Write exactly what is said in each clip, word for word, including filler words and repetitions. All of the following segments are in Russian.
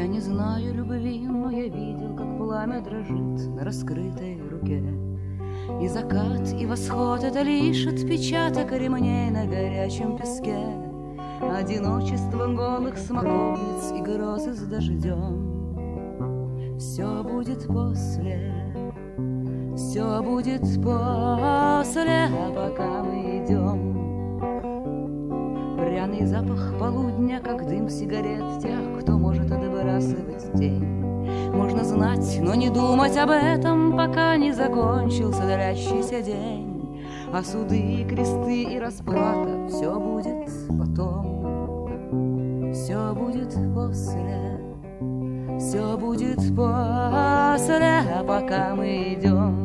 Я не знаю любви, но я видел, как пламя дрожит на раскрытой руке. И закат, и восход — это лишь отпечаток ремней на горячем песке. Одиночество голых смоковниц и грозы с дождем. Все будет после, все будет после, а пока мы идем. Пряный запах полудня, как дым сигарет тех, кто может отбрасывать тень. Можно знать, но не думать об этом, пока не закончился длящийся день. А суды и кресты и расплата — все будет потом, все будет после, все будет после, а пока мы идем.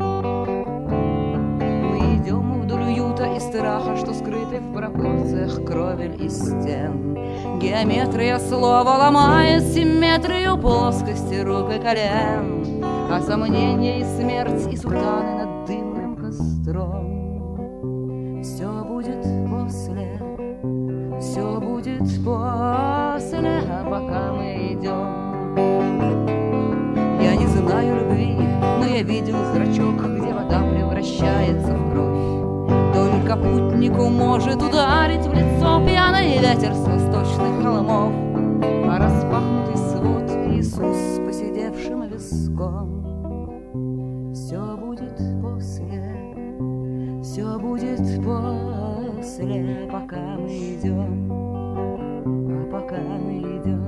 Мы идем вдоль уюта и страха, что скрыты в пропорциях кровель и стен. Геометрия слова ломает симметрию плоскости рук и колен. А сомнения и смерть, и султаны над дымным костром. Все будет после, все будет после, а пока мы идем. Я не знаю любви, но я видел зрачок, где вода превращается в кровь. Только путнику может ударить в лицо пьяный ветер с восточных холмов. А распахнутый свод Иисус с посидевшим виском. Все будет после, все будет после, пока мы идем, а пока мы идем.